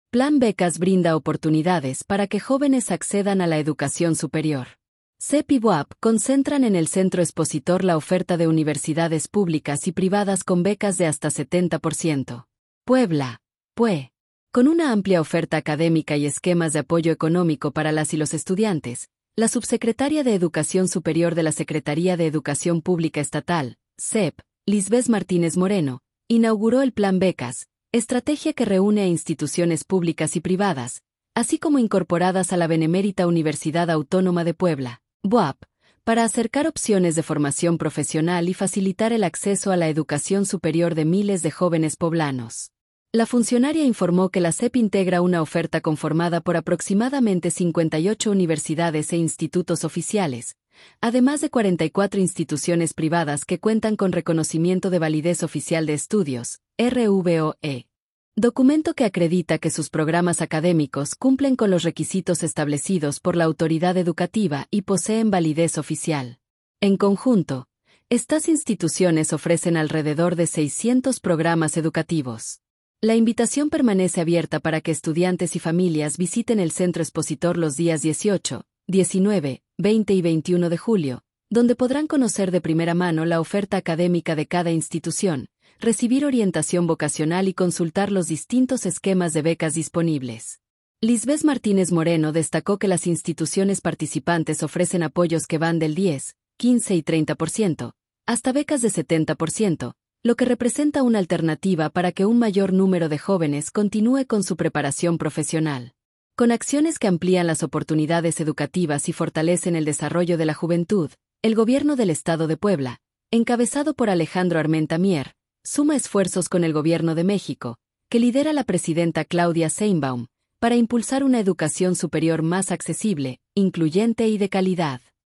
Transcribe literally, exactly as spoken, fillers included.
Plan Becas brinda oportunidades para que jóvenes accedan a la educación superior. C E P y B U A P concentran en el centro expositor la oferta de universidades públicas y privadas con becas de hasta setenta por ciento. Puebla, P U E. Con una amplia oferta académica y esquemas de apoyo económico para las y los estudiantes, la subsecretaria de Educación Superior de la Secretaría de Educación Pública Estatal, S E P, Lisbeth Martínez Moreno, inauguró el Plan Becas, estrategia que reúne a instituciones públicas y privadas, así como incorporadas a la Benemérita Universidad Autónoma de Puebla, B U A P, para acercar opciones de formación profesional y facilitar el acceso a la educación superior de miles de jóvenes poblanos. La funcionaria informó que la S E P integra una oferta conformada por aproximadamente cincuenta y ocho universidades e institutos oficiales, además de cuarenta y cuatro instituciones privadas que cuentan con reconocimiento de validez oficial de estudios, R V O E. Documento que acredita que sus programas académicos cumplen con los requisitos establecidos por la autoridad educativa y poseen validez oficial. En conjunto, estas instituciones ofrecen alrededor de seiscientos programas educativos. La invitación permanece abierta para que estudiantes y familias visiten el centro expositor los días dieciocho, diecinueve, veinte y veintiuno de julio, donde podrán conocer de primera mano la oferta académica de cada institución, recibir orientación vocacional y consultar los distintos esquemas de becas disponibles. Lisbeth Martínez Moreno destacó que las instituciones participantes ofrecen apoyos que van del diez, quince y treinta por ciento, hasta becas de setenta por ciento, lo que representa una alternativa para que un mayor número de jóvenes continúe con su preparación profesional. Con acciones que amplían las oportunidades educativas y fortalecen el desarrollo de la juventud, el Gobierno del Estado de Puebla, encabezado por Alejandro Armenta Mier, suma esfuerzos con el Gobierno de México, que lidera la presidenta Claudia Sheinbaum, para impulsar una educación superior más accesible, incluyente y de calidad.